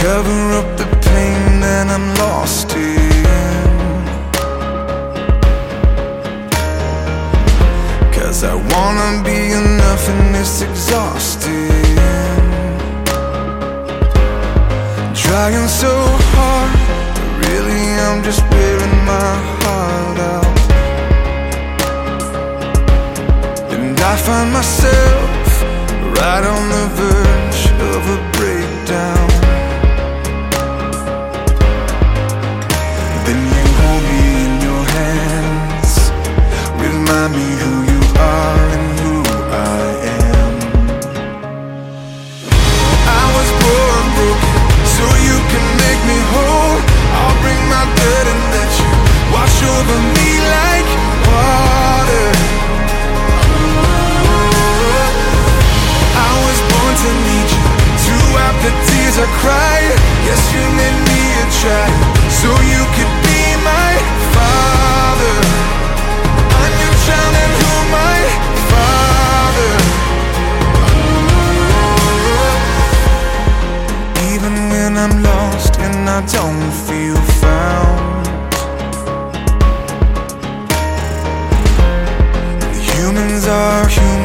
cover up the pain that I'm lost in, 'cause I wanna be enough and it's exhausting. Trying so hard, but really I'm just wearing my heart out. And I find myself right on the verge of a breakdown. Then you hold me in your hands, remind me who you are and who I am. I was born broken, so you can make me whole. I'll bring my dirt and let you wash over me like water. I was born to need you, to wipe the tears I cried. Yes, you made me a child, so you could be my father. I'm your child and you're my father. Even when I'm lost and I don't feel found, humans are humans.